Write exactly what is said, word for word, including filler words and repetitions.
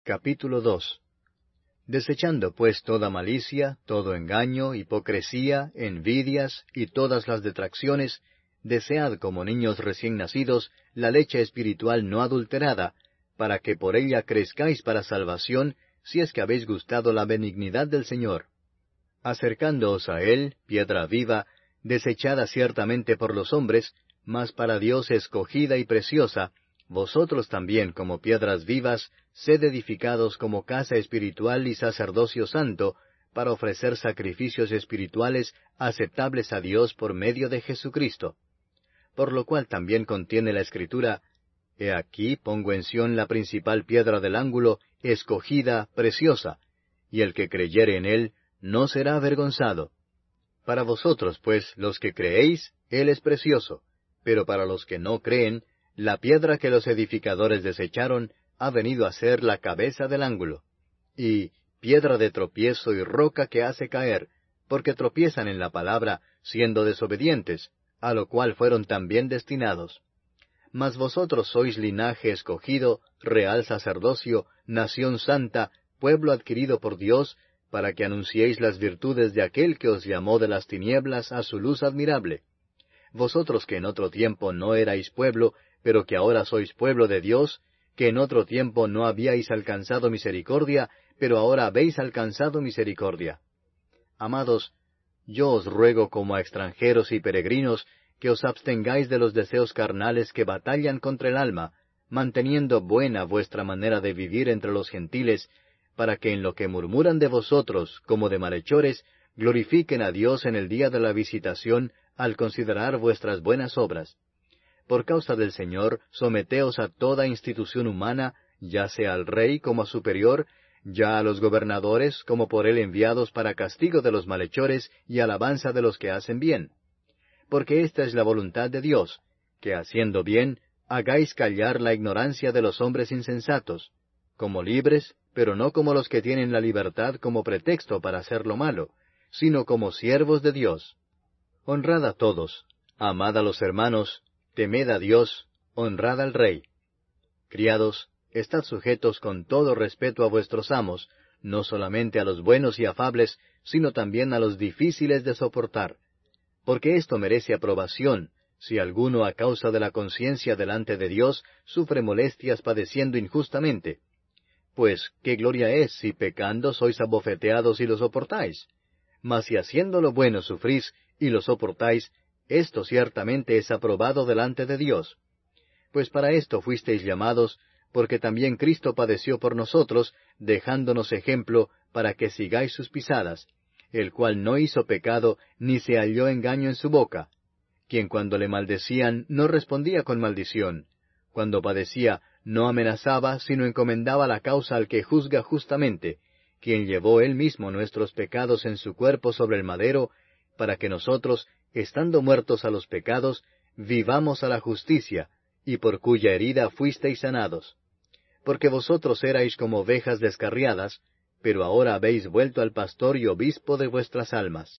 Capítulo dos. Desechando pues toda malicia, todo engaño, hipocresía, envidias y todas las detracciones, desead como niños recién nacidos la leche espiritual no adulterada, para que por ella crezcáis para salvación, si es que habéis gustado la benignidad del Señor. Acercándoos a Él, piedra viva, desechada ciertamente por los hombres, mas para Dios escogida y preciosa, vosotros también como piedras vivas, sed edificados como casa espiritual y sacerdocio santo, para ofrecer sacrificios espirituales aceptables a Dios por medio de Jesucristo. Por lo cual también contiene la Escritura: He aquí pongo en Sión la principal piedra del ángulo, escogida, preciosa, y el que creyere en Él no será avergonzado. Para vosotros, pues, los que creéis, Él es precioso, pero para los que no creen, la piedra que los edificadores desecharon ha venido a ser la cabeza del ángulo, y piedra de tropiezo y roca que hace caer, porque tropiezan en la palabra, siendo desobedientes, a lo cual fueron también destinados. Mas vosotros sois linaje escogido, real sacerdocio, nación santa, pueblo adquirido por Dios, para que anunciéis las virtudes de aquel que os llamó de las tinieblas a su luz admirable. Vosotros que en otro tiempo no erais pueblo, pero que ahora sois pueblo de Dios, que en otro tiempo no habíais alcanzado misericordia, pero ahora habéis alcanzado misericordia. Amados, yo os ruego como a extranjeros y peregrinos, que os abstengáis de los deseos carnales que batallan contra el alma, manteniendo buena vuestra manera de vivir entre los gentiles, para que en lo que murmuran de vosotros, como de malhechores, glorifiquen a Dios en el día de la visitación, al considerar vuestras buenas obras. Por causa del Señor, someteos a toda institución humana, ya sea al rey como a superior, ya a los gobernadores como por él enviados para castigo de los malhechores y alabanza de los que hacen bien. Porque esta es la voluntad de Dios, que haciendo bien, hagáis callar la ignorancia de los hombres insensatos, como libres, pero no como los que tienen la libertad como pretexto para hacer lo malo, sino como siervos de Dios. Honrad a todos, amad a los hermanos, temed a Dios, honrad al Rey. Criados, estad sujetos con todo respeto a vuestros amos, no solamente a los buenos y afables, sino también a los difíciles de soportar. Porque esto merece aprobación, si alguno a causa de la conciencia delante de Dios sufre molestias padeciendo injustamente. Pues, ¿qué gloria es si pecando sois abofeteados y lo soportáis? Mas si haciendo lo bueno sufrís y lo soportáis, esto ciertamente es aprobado delante de Dios. Pues para esto fuisteis llamados, porque también Cristo padeció por nosotros, dejándonos ejemplo para que sigáis sus pisadas, el cual no hizo pecado, ni se halló engaño en su boca, quien cuando le maldecían no respondía con maldición, cuando padecía no amenazaba, sino encomendaba la causa al que juzga justamente, quien llevó él mismo nuestros pecados en su cuerpo sobre el madero, para que nosotros, estando muertos a los pecados, vivamos a la justicia, y por cuya herida fuisteis sanados. Porque vosotros erais como ovejas descarriadas, pero ahora habéis vuelto al pastor y obispo de vuestras almas.